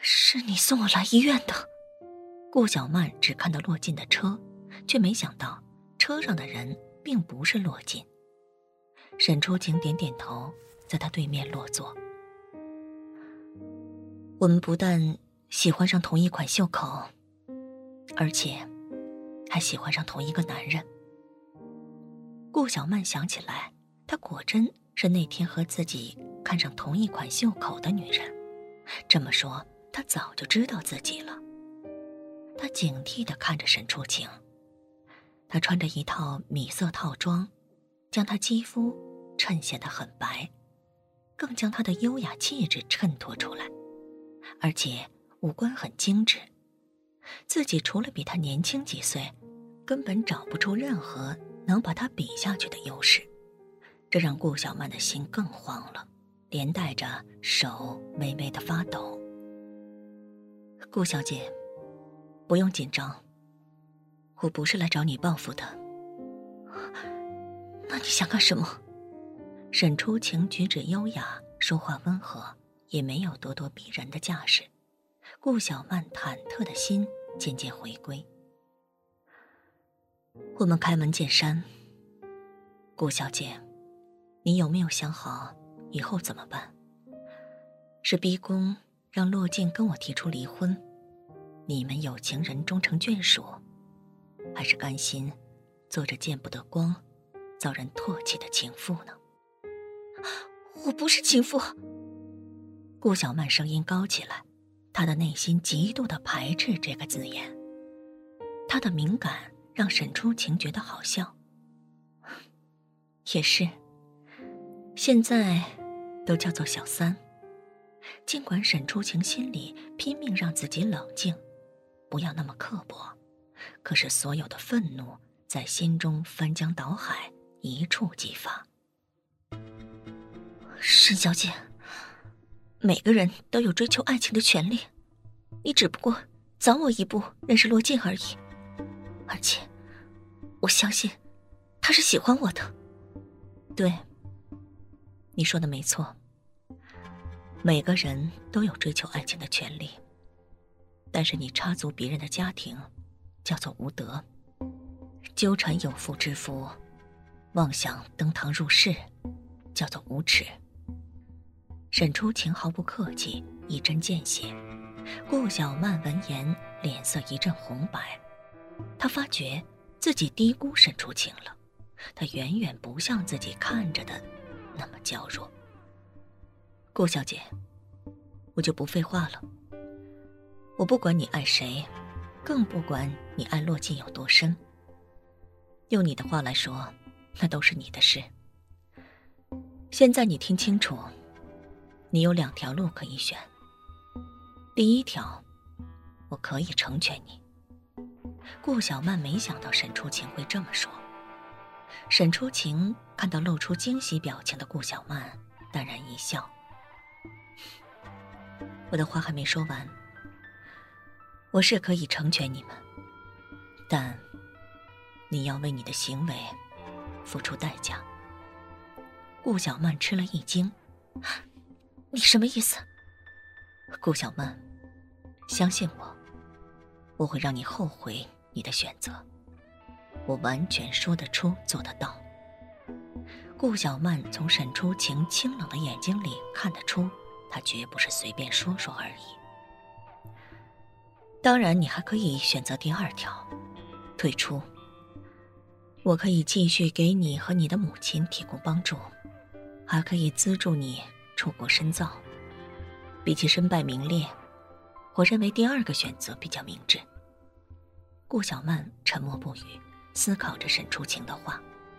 是你送我来医院的。顾小曼只看到骆进的车，却没想到车上的人并不是骆进。沈初晴点点头，在他对面落座。我们不但喜欢上同一款袖口，而且还喜欢上同一个男人。顾小曼想起来，她果真是那天和自己看上同一款袖口的女人。这么说，她早就知道自己了。她警惕地看着沈初晴，她穿着一套米色套装，将她肌肤衬显得很白，更将她的优雅气质衬托出来。而且五官很精致，自己除了比她年轻几岁，根本找不出任何能把她比下去的优势。这让顾小曼的心更慌了，连带着手微微的发抖。顾小姐，不用紧张，我不是来找你报复的。那你想干什么？沈初晴举止优雅，说话温和，也没有咄咄逼人的架势。顾小曼忐忑的心渐渐回归。我们开门见山。顾小姐，你有没有想好以后怎么办？是逼宫让骆进跟我提出离婚，你们有情人终成眷属，还是甘心做着见不得光、遭人唾弃的情妇呢？我不是情妇。顾小曼声音高起来，她的内心极度的排斥这个字眼。她的敏感让沈初晴觉得好笑。也是，现在都叫做小三。尽管沈初晴心里拼命让自己冷静，不要那么刻薄，可是所有的愤怒在心中翻江倒海，一触即发。沈小姐，每个人都有追求爱情的权利，你只不过早我一步认识骆进而已。而且我相信他是喜欢我的。对，你说的没错，每个人都有追求爱情的权利，但是你插足别人的家庭叫做无德，纠缠有妇之夫，妄想登堂入室叫做无耻。沈初晴毫不客气，一针见血。顾小曼闻言脸色一阵红白，她发觉自己低估沈初晴了，她远远不像自己看着的那么娇弱。顾小姐，我就不废话了。我不管你爱谁，更不管你爱骆进有多深。用你的话来说，那都是你的事。现在你听清楚，你有2条路可以选。第一条，我可以成全你。顾小曼没想到沈初晴会这么说。沈初晴看到露出惊喜表情的顾小曼，淡然一笑。我的话还没说完，我是可以成全你们，但你要为你的行为付出代价。顾小曼吃了一惊，你什么意思？顾小曼，相信我，我会让你后悔你的选择，我完全说得出做得到。顾小曼从沈初晴清冷的眼睛里看得出，她绝不是随便说说而已。当然你还可以选择第2条，退出。我可以继续给你和你的母亲提供帮助，还可以资助你出国深造。比起身败名裂，我认为第2个选择比较明智。顾小曼沉默不语，思考着沈初晴的话。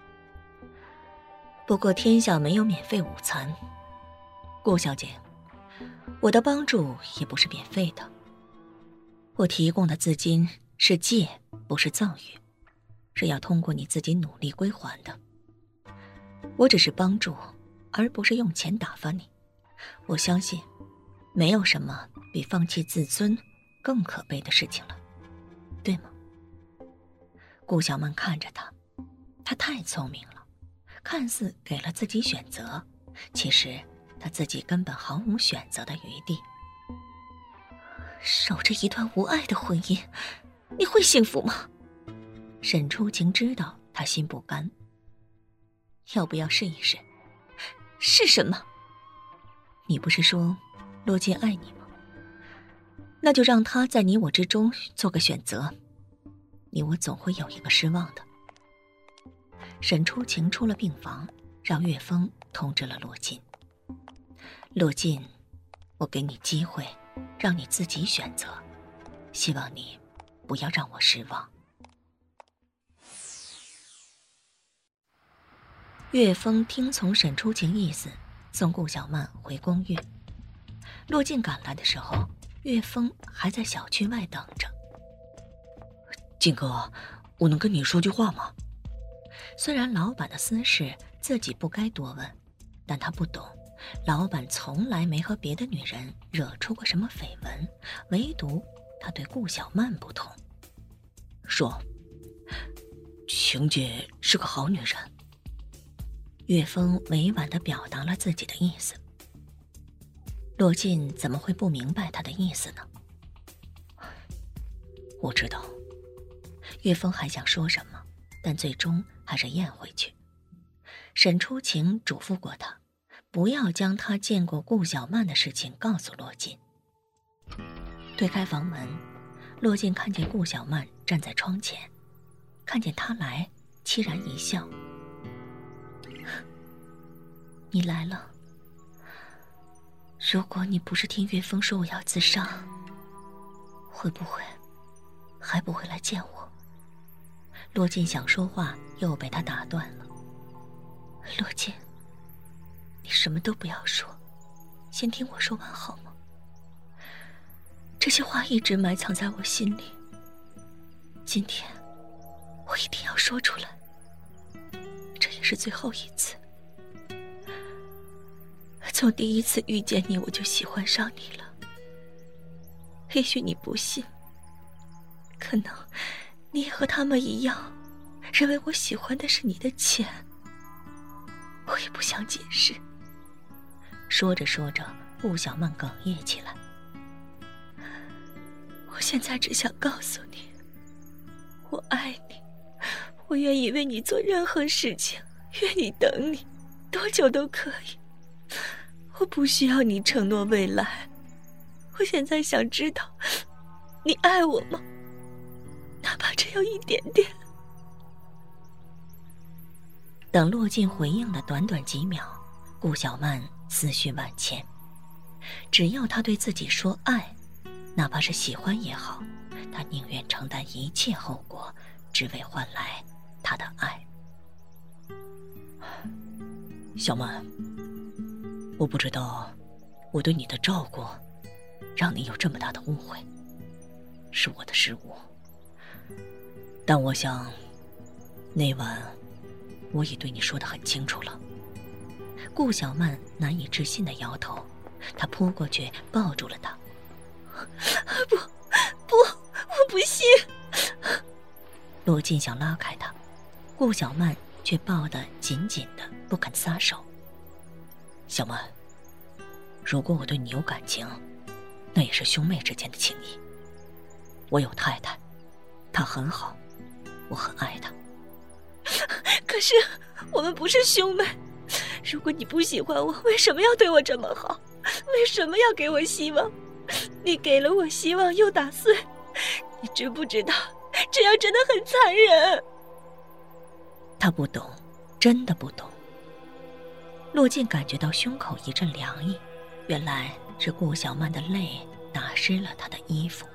不过天下没有免费午餐，顾小姐，我的帮助也不是免费的。我提供的资金是借，不是赠与，是要通过你自己努力归还的。我只是帮助，而不是用钱打发你。我相信没有什么比放弃自尊更可悲的事情了，对吗？顾小曼看着他，他太聪明了，看似给了自己选择，其实他自己根本毫无选择的余地。 守着一段无爱的婚姻，你会幸福吗？沈初晴知道他心不甘，要不要试一试？是什么？你不是说洛剑爱你吗？那就让他在你我之中做个选择，你我总会有一个失望的。沈初晴出了病房，让岳峰通知了洛进。洛进，我给你机会，让你自己选择，希望你不要让我失望。岳峰听从沈初晴意思，送顾小曼回公寓。洛进赶来的时候，岳峰还在小区外等着。 进哥，我能跟你说句话吗？ 虽然老板的私事自己不该多问，但他不懂，老板从来没和别的女人惹出过什么绯闻，唯独他对顾小曼不同。 说，晴姐是个好女人。 岳峰委婉地表达了自己的意思。洛进怎么会不明白他的意思呢？ 我知道。 岳峰还想说什么，但最终还是咽回去。沈初晴嘱咐过他，不要将他见过顾小曼的事情告诉洛进。推开房门，洛进看见顾小曼站在窗前，看见他来，凄然一笑。你来了。如果你不是听岳峰说我要自杀，还不会来见我？洛进想说话，又被他打断了。洛进，你什么都不要说，先听我说完好吗？这些话一直埋藏在我心里，今天我一定要说出来，这也是最后一次。从第一次遇见你，我就喜欢上你了。也许你不信，可能你也和他们一样，认为我喜欢的是你的钱。我也不想解释。说着说着，顾小曼哽咽起来。我现在只想告诉你，我爱你，我愿意为你做任何事情，愿意等你，多久都可以。我不需要你承诺未来，我现在想知道，你爱我吗？哪怕只有一点点。等洛进回应的短短几秒，顾小曼思绪万千。只要他对自己说爱，哪怕是喜欢也好，他宁愿承担一切后果，只为换来他的爱。 小曼，我不知道我对你的照顾让你有这么大的误会，是我的失误。但我想那晚我已对你说得很清楚了。 顾小曼难以置信地摇头，她扑过去抱住了他。不，我不信。洛进想拉开他，顾小曼却抱得紧紧的，不肯撒手。 小曼，如果我对你有感情，那也是兄妹之间的情谊。我有太太，她很好，我很爱她。 可是我们不是兄妹，如果你不喜欢我，为什么要对我这么好？为什么要给我希望？你给了我希望又打碎，你知不知道这样真的很残忍？他不懂，真的不懂。洛进感觉到胸口一阵凉意，原来是顾小曼的泪打湿了他的衣服。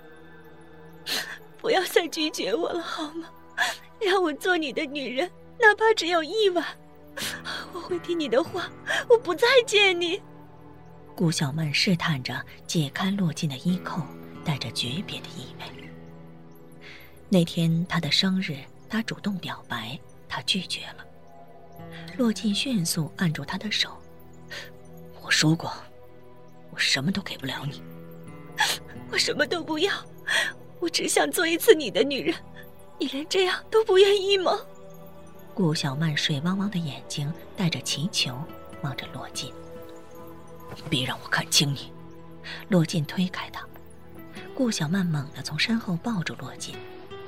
不要再拒绝我了好吗？让我做你的女人，哪怕只有一晚，我会听你的话，我不再见你。顾小曼试探着解开洛进的衣扣，带着诀别的意味。那天他的生日，他主动表白，他拒绝了。洛进迅速按住他的手。 我说过，我什么都给不了你。 我什么都不要，我只想做一次你的女人，你连这样都不愿意吗？顾小曼水汪汪的眼睛带着祈求望着洛进。 别让我看清你。 洛进推开他。 顾小曼猛地从身后抱住洛锦。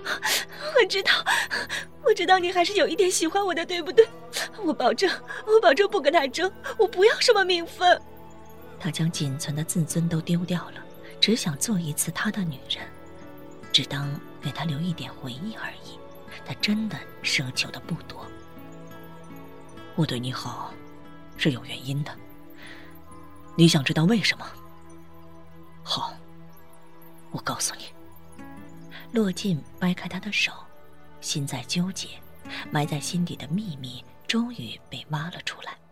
我知道你还是有一点喜欢我的，对不对？我保证不跟他争，我不要什么名分。 他将仅存的自尊都丢掉了，只想做一次他的女人，只当给他留一点回忆而已。他真的奢求的不多。我对你好，是有原因的。你想知道为什么？好，我告诉你。洛靳掰开他的手，心在纠结，埋在心底的秘密终于被挖了出来。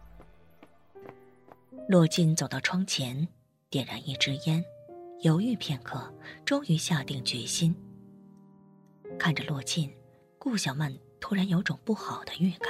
洛靳走到窗前，点燃一支烟，犹豫片刻，终于下定决心。看着洛靳，顾小曼突然有种不好的预感。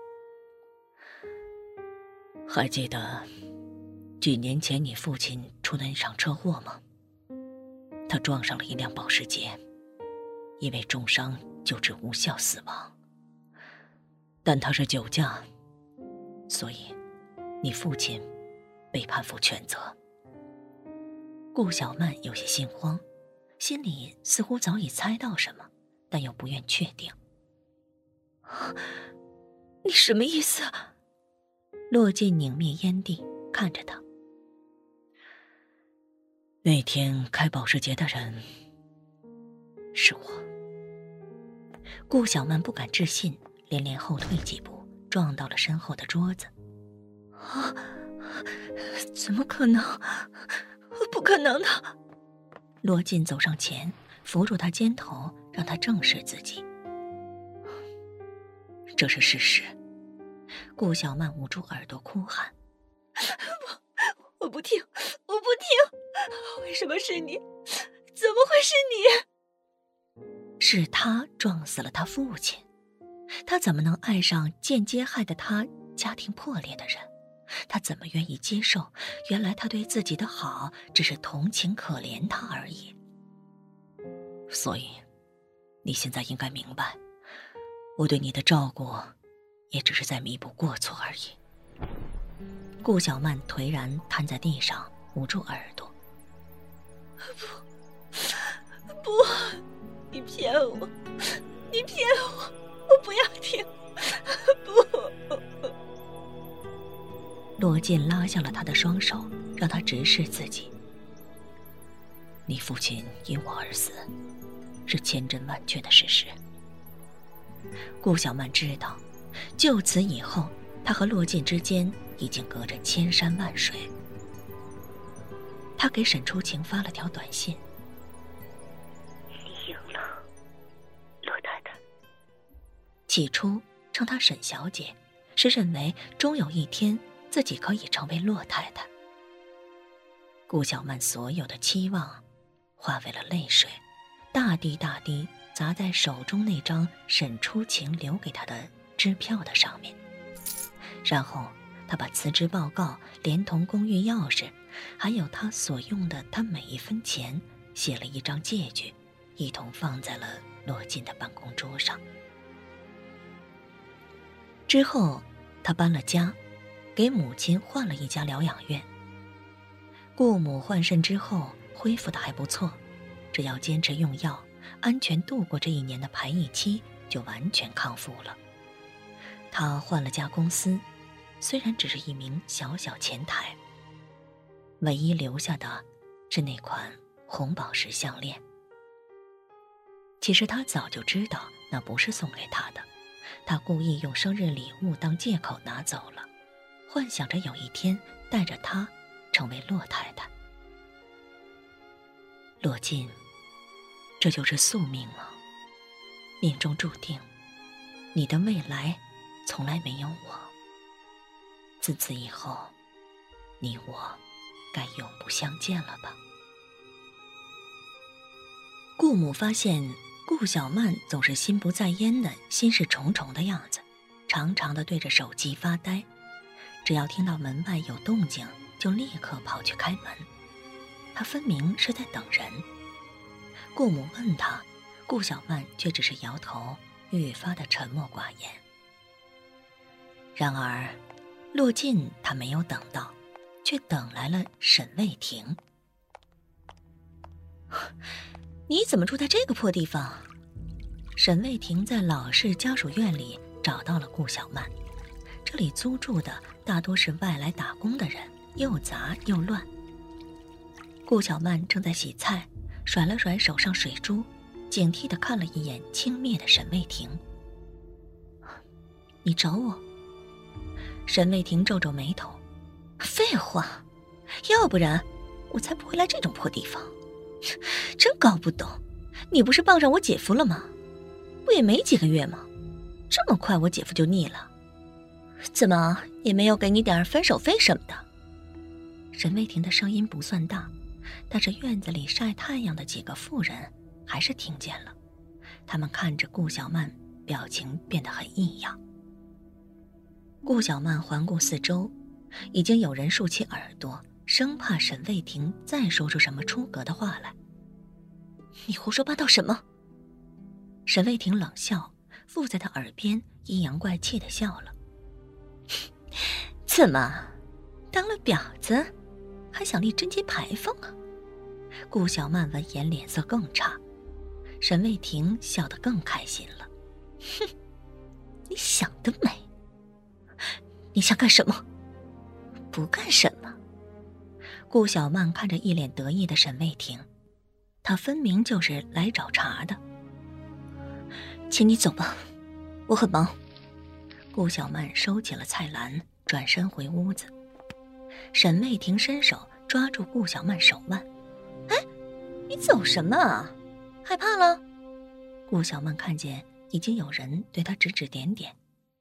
还记得几年前你父亲出的那场车祸吗？他撞上了一辆保时捷，因为重伤救治无效死亡。但他是酒驾，所以你父亲被判负全责。顾小曼有些心慌，心里似乎早已猜到什么，但又不愿确定。 你什么意思？ 洛靳拧灭烟蒂，看着他。那天开保时捷的人是我。顾小曼不敢置信，连连后退几步，撞到了身后的桌子。 怎么可能？不可能的！ 洛靳走上前，扶住他肩头，让他正视自己。这是事实。顾小曼捂住耳朵哭喊： 我不听！为什么是你？怎么会是你？ 是他撞死了他父亲，他怎么能爱上间接害得他家庭破裂的人？他怎么愿意接受原来他对自己的好只是同情可怜他而已？所以你现在应该明白，我对你的照顾也只是在弥补过错而已。顾小曼颓然瘫在地上，捂住耳朵。 不，你骗我，我不要听，不。 洛靳拉下了他的双手，让他直视自己。你父亲因我而死，是千真万确的事实。顾小曼知道，就此以后，他和洛靳之间已经隔着千山万水。他给沈初晴发了条短信： 你赢了，洛太太。 起初称她沈小姐，是认为终有一天自己可以成为洛太太。顾小曼所有的期望化为了泪水，大滴大滴砸在手中那张沈初晴留给她的支票的上面。然后她把辞职报告连同公寓钥匙，还有她所用的她每一分钱，写了一张借据，一同放在了洛靳的办公桌上。之后她搬了家，给母亲换了一家疗养院。顾母换肾之后恢复得还不错，只要坚持用药，安全度过这1年的排异期，就完全康复了。她换了家公司，虽然只是一名小小前台，唯一留下的是那款红宝石项链。其实她早就知道那不是送给她的，她故意用生日礼物当借口拿走了，幻想着有一天带着她成为洛太太。洛靳，这就是宿命吗？命中注定，你的未来从来没有我。自此以后，你我该永不相见了吧？顾母发现顾小曼总是心不在焉的，心事重重的样子，常常的对着手机发呆，只要听到门外有动静，就立刻跑去开门。她分明是在等人。顾母问她，顾小曼却只是摇头，愈发的沉默寡言。然而洛靳他没有等到，却等来了沈卫庭。 你怎么住在这个破地方？ 沈卫庭在老式家属院里找到了顾小曼，这里租住的大多是外来打工的人，又杂又乱。顾小曼正在洗菜，甩了甩手上水珠，警惕地看了一眼轻蔑的沈卫庭。你找我？沈卫庭皱皱眉头。 废话，要不然我才不会来这种破地方。真搞不懂，你不是傍上我姐夫了吗？不也没几个月吗？这么快我姐夫就腻了？怎么也没有给你点分手费什么的？ 沈卫庭的声音不算大，但是院子里晒太阳的几个妇人还是听见了。他们看着顾小曼，表情变得很异样。顾小曼环顾四周，已经有人竖起耳朵，生怕沈卫庭再说出什么出格的话来。 你胡说八道什么？ 沈卫庭冷笑，附在他耳边阴阳怪气地笑了。 怎么，当了婊子还想立贞节牌坊啊？ 顾小曼闻言脸色更差，沈卫庭笑得更开心了。 哼，你想得美！你想干什么？不干什么。 顾小曼看着一脸得意的沈卫庭，他分明就是来找茬的。 请你走吧，我很忙。 顾小曼收起了菜篮，转身回屋子。沈卫庭伸手抓住顾小曼手腕。 哎，你走什么啊？害怕了？ 顾小曼看见已经有人对她指指点点。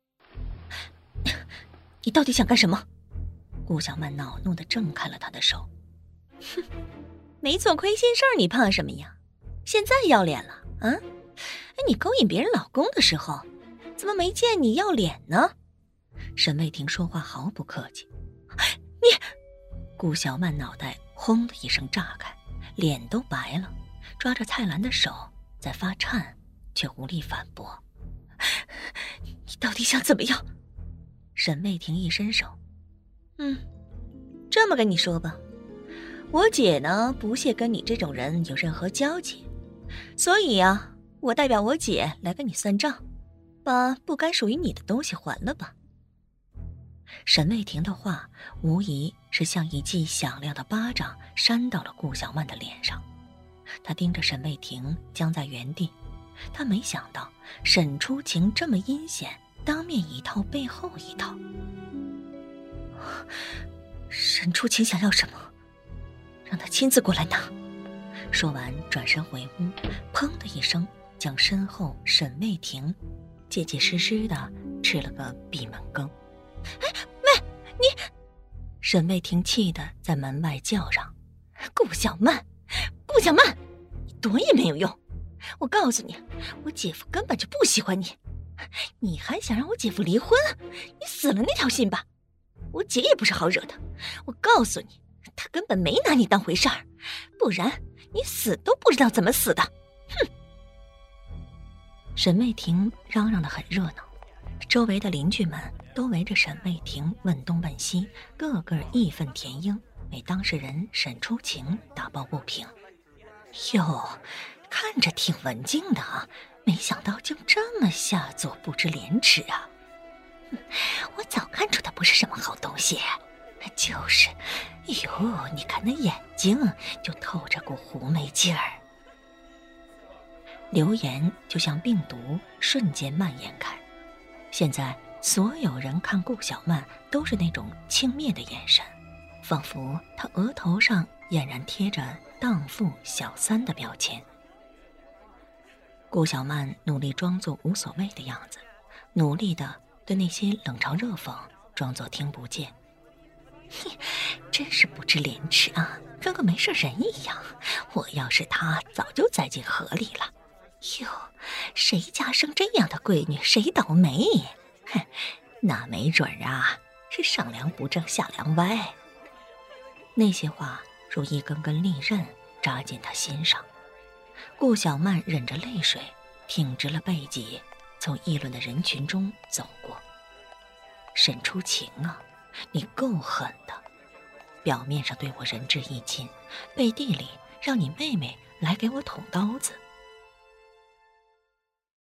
你到底想干什么？ 顾小曼恼怒地挣开了他的手。 哼，没做亏心事儿，你怕什么呀？现在要脸了啊？哎，你勾引别人老公的时候，怎么没见你要脸呢？ 沈卫庭说话毫不客气。 你…… 顾小曼脑袋轰的一声炸开，脸都白了，抓着菜篮的手在发颤，却无力反驳。 你到底想怎么样？ 沈卫庭一伸手。 这么跟你说吧，我姐呢不屑跟你这种人有任何交集，所以啊，我代表我姐来跟你算账，把不该属于你的东西还了吧。 沈卫庭的话无疑是像一记响亮的巴掌扇到了顾小曼的脸上，他盯着沈卫庭僵在原地，他没想到沈初晴这么阴险，当面一套背后一套。 沈初晴想要什么，让他亲自过来拿。 说完转身回屋，砰的一声将身后沈卫庭结结实实的吃了个闭门羹。 哎，喂，你！ 沈卫庭气得在门外叫嚷：“ 顾小曼，顾小曼，你躲也没有用！我告诉你，我姐夫根本就不喜欢你，你还想让我姐夫离婚？你死了那条心吧！我姐也不是好惹的，我告诉你，她根本没拿你当回事儿，不然你死都不知道怎么死的。哼！” 沈卫庭嚷嚷得很热闹，周围的邻居们都围着沈卫庭问东问西，个个义愤填膺，为当事人沈初晴打抱不平。哟，看着挺文静的啊，没想到就这么下作，不知廉耻啊！ 我早看出他不是什么好东西，就是， 哟，你看那眼睛就透着股狐媚劲儿。流言就像病毒，瞬间蔓延开。现在所有人看顾小曼都是那种轻蔑的眼神，仿佛她额头上俨然贴着荡妇小三的标签。顾小曼努力装作无所谓的样子，努力的对那些冷嘲热讽装作听不见。 真是不知廉耻啊，跟个没事人一样。我要是他，早就栽进河里了。哟，谁家生这样的闺女，谁倒霉。哼，那没准啊，是上梁不正下梁歪。 那些话如一根根利刃扎进他心上。顾小曼忍着泪水，挺直了背脊，从议论的人群中走过。沈初晴啊，你够狠的！表面上对我仁至义尽，背地里让你妹妹来给我捅刀子。